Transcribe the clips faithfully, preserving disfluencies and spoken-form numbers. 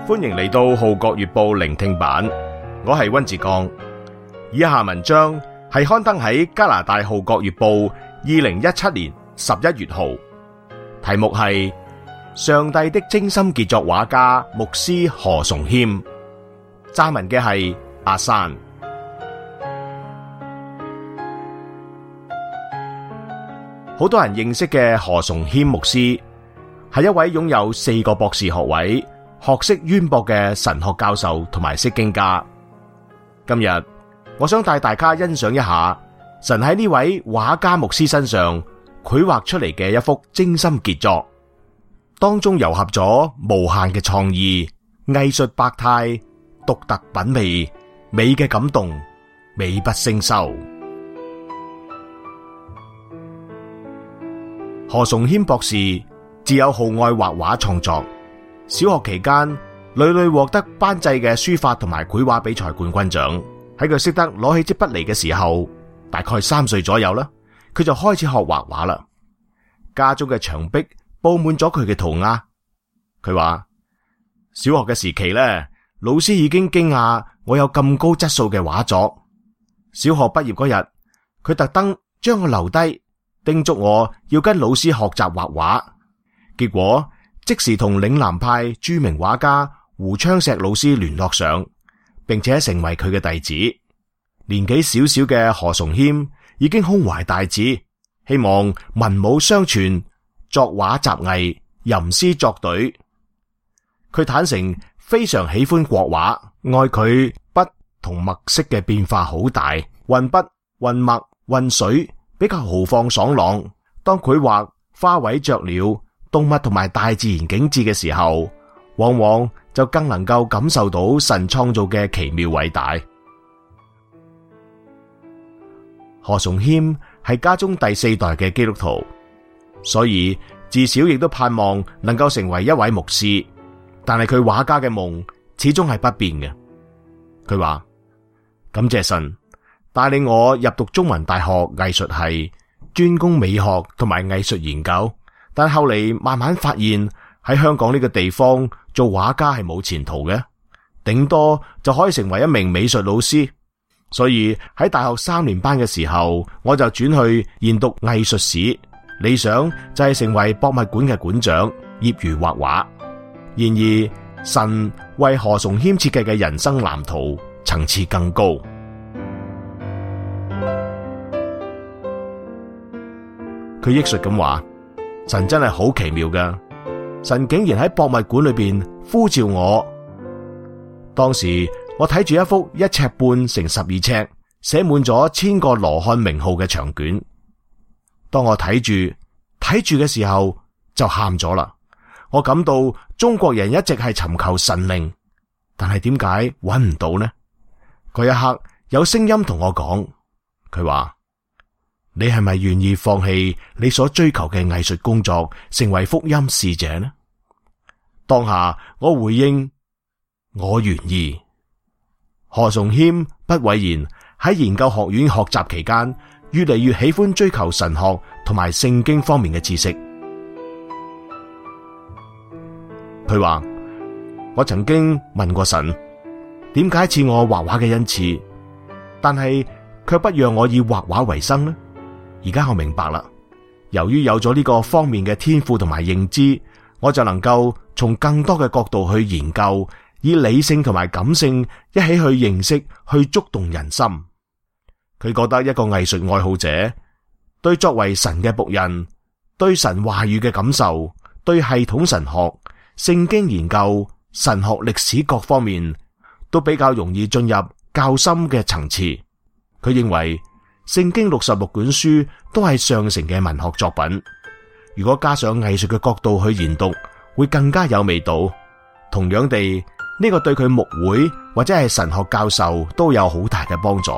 歡迎嚟到《號角月報》聆聽版，我係溫志剛。以下文章係刊登喺加拿大《號角月報》二零一七年十一月號，題目係上帝的精心傑作畫家牧師何崇謙。撰文嘅係阿山。好多人認識嘅何崇謙牧師係一位擁有四個博士學位、學識淵博嘅神學教授同埋釋經家。今日我想帶大家欣賞一下神喺呢位畫家牧師身上繪畫出嚟嘅一幅精心傑作，當中糅合咗無限嘅創意、藝術百態、獨特品味、美嘅感動、美不勝收。何崇謙博士自有好愛畫畫創作，小學期間屢屢獲得班際嘅書法同埋繪畫比賽冠軍獎。喺佢識得攞起支筆嚟嘅時候，大概三歲左右啦，佢就開始學畫畫啦。家中嘅牆壁布滿咗佢嘅塗鴉。佢話小學嘅時期咧，老師已經驚訝我有咁高質素嘅畫作。小學畢業嗰日，佢特登將我留低，叮囑我要跟老師學習畫畫。結果即時同嶺南派著名畫家胡昌石老師聯絡上，並且成為佢嘅弟子。年紀小小嘅何崇謙已經胸懷大志，希望文武雙全，作畫集藝，吟詩作對。佢坦誠非常喜歡國畫，愛佢筆同墨色嘅變化好大，運筆、運墨、運水比較豪放爽朗。當佢畫花卉雀鳥、動物同埋大自然景致嘅時候，往往就更能夠感受到神創造嘅奇妙偉大。何崇謙係家中第四代嘅基督徒，所以自小亦都盼望能夠成為一位牧師。但係佢畫家嘅夢始終係不變嘅。佢話感謝神帶領我入讀中文大學藝術系，專攻美學同埋藝術研究。但後嚟慢慢發現喺香港呢個地方做畫家係冇前途嘅，頂多就可以成為一名美術老師。所以喺大學三年班嘅時候，我就轉去研讀藝術史，理想就係成為博物館嘅館長，業餘畫畫。然而神為何崇謙設計嘅人生藍圖層次更高。佢憶述咁話，神真係好奇妙噶，神竟然喺博物館裏邊呼召我。當時我睇住一幅一尺半乘十二尺，寫滿咗千個羅漢名號嘅長卷。當我睇住睇住嘅時候，就喊咗啦。我感到中國人一直係尋求神靈，但係點解揾唔到呢？嗰一刻有聲音同我講，佢話，你係咪願意放棄你所追求嘅藝術工作，成為福音使者呢？當下我回應，我願意。何崇謙不諱言喺研究學院學習期間，越嚟越喜歡追求神學同埋聖經方面嘅知識。佢話，我曾經問過神，點解賜我畫畫嘅恩賜，但係卻不讓我以畫畫為生呢？而家我明白啦，由於有咗呢個方面嘅天賦同埋認知，我就能夠從更多嘅角度去研究，以理性同埋感性一起去認識，去觸動人心。佢覺得一個藝術愛好者對作為神嘅僕人，對神話語嘅感受，對系統神學、聖經研究、神學歷史各方面都比較容易進入較深嘅層次。佢認為聖經六十六卷書都係上乘嘅文學作品，如果加上藝術嘅角度去研讀，會更加有味道。同樣地，呢個對佢牧會或者係神學教授都有好大嘅幫助。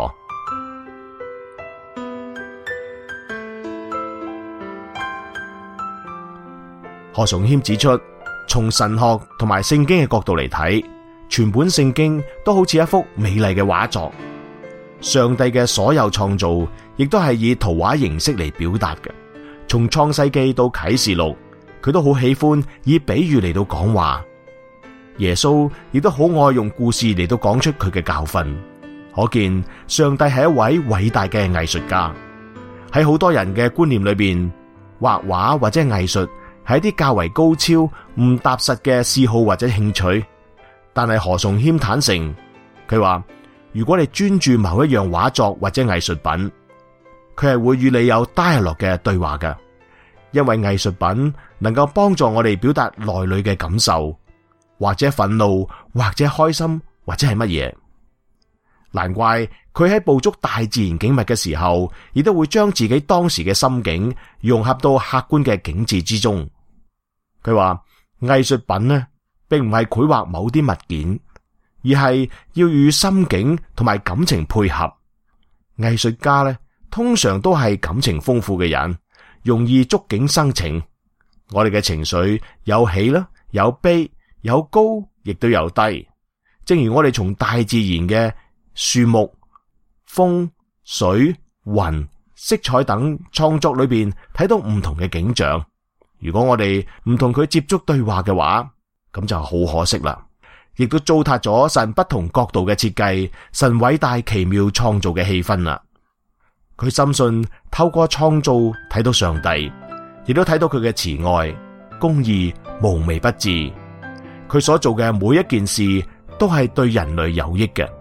何崇謙指出，從神學同埋聖經嘅角度嚟睇，全本聖經都好似一幅美麗嘅畫作。上帝嘅所有創造亦都係以圖畫形式嚟表達嘅。從創世記到啟示錄，佢都好喜歡以比喻嚟到講話。 耶穌亦都好愛用故事嚟到講出佢嘅教訓，可見上帝係一位偉大嘅藝術家。喺好多人嘅觀念裏邊，畫畫或者藝術係一啲較為高超、唔踏實嘅嗜好或者興趣。但係何崇謙坦誠，佢話如果你專注某一樣畫作或者藝術品，佢係會與你有 dialogue 嘅對話㗎，因為藝術品能夠幫助我哋表達內裏嘅感受，或者憤怒，或者開心，或者係乜嘢。難怪佢喺捕捉大自然景物嘅時候，亦都會將自己當時嘅心境融合到客觀嘅景致之中。佢話藝術品呢，並唔係繪畫某啲物件，而係要與心境同埋感情配合。藝術家呢，通常都係感情豐富嘅人，容易觸景生情。我哋嘅情緒有喜啦，有悲，有高，亦都有低。正如我哋從大自然嘅樹木、風、水、雲、色彩等創作裏邊睇到唔同嘅景象。如果我哋唔同佢接觸對話嘅話，咁就好可惜啦，亦都糟蹋咗神不同角度嘅設計，神偉大奇妙創造嘅氣氛啦。佢深信透過創造睇到上帝，亦都睇到佢嘅慈愛、公義、無微不至。佢所做嘅每一件事都係對人類有益嘅。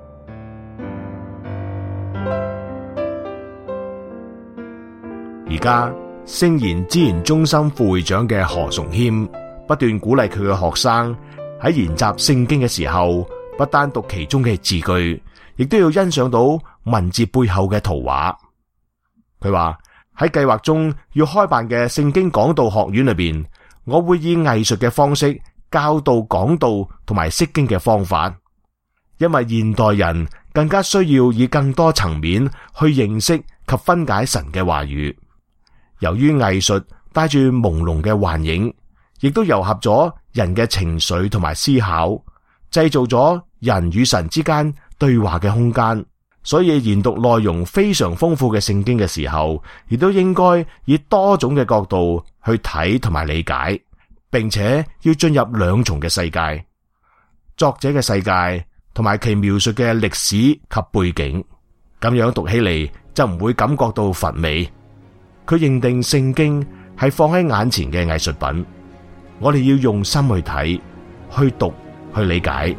而家聖言之言中心副會長嘅何崇謙不斷鼓勵佢嘅學生喺研習聖經嘅時候，不單讀其中嘅字句，亦都要欣賞到文字背後嘅圖畫。佢話喺計劃中要開辦嘅聖經講道學院裏邊，我會以藝術嘅方式教導講道同埋釋經嘅方法，因為現代人更加需要以更多層面去認識及分解神嘅話語。由於藝術帶住朦朧嘅幻影，亦都糅合咗人嘅情緒同埋思考，製造咗人與神之間對話嘅空間。所以研讀內容非常豐富嘅聖經嘅時候，亦都應該以多種嘅角度去睇同埋理解，並且要進入兩重嘅世界，作者嘅世界同埋其描述嘅歷史及背景，咁樣讀起嚟就唔會感覺到乏味。佢認定聖經係放喺眼前嘅藝術品，我哋要用心去睇、去讀、去理解。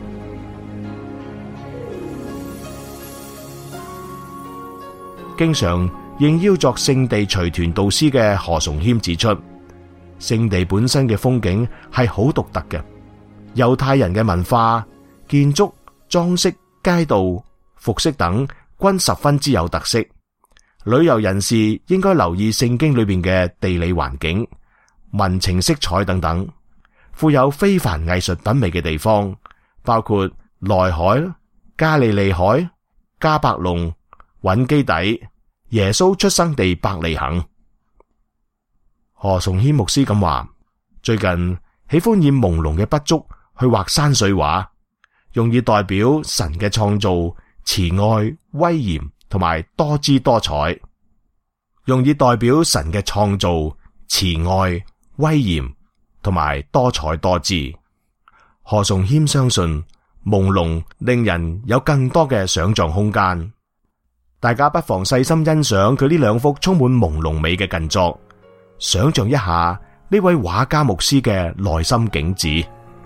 經常應邀作聖地隨團導師嘅何崇謙指出，聖地本身嘅風景係好獨特嘅，猶太人嘅文化、建築、裝飾、街道、服飾等均十分之有特色。旅遊人士應該留意聖經裏邊嘅地理環境、民情色彩等等，富有非凡藝術品味嘅地方，包括內海、加利利海、迦百農、允基底、耶穌出生地伯利恆。何崇謙牧師咁話，最近喜歡以朦朧嘅筆觸去畫山水畫，容易代表神嘅創造、慈愛、威嚴同埋多姿多彩，容易代表神嘅創造、慈愛、威嚴同埋多彩多姿。何崇謙相信朦朧令人有更多嘅想象空間，大家不妨細心欣賞佢呢兩幅充滿朦朧美嘅近作，想象一下呢位畫家牧師嘅內心景致。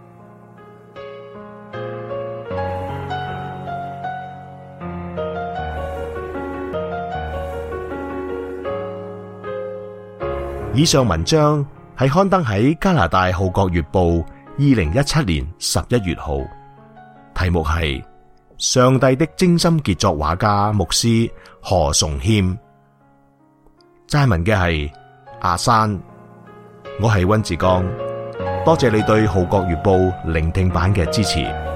以上文章係刊登喺加拿大《號角月報》二零一七年十一月號，題目係上帝的精心傑作畫家牧師何崇謙。齋文嘅係阿山，我係溫志剛，多謝你對《號角月報》聆聽版嘅支持。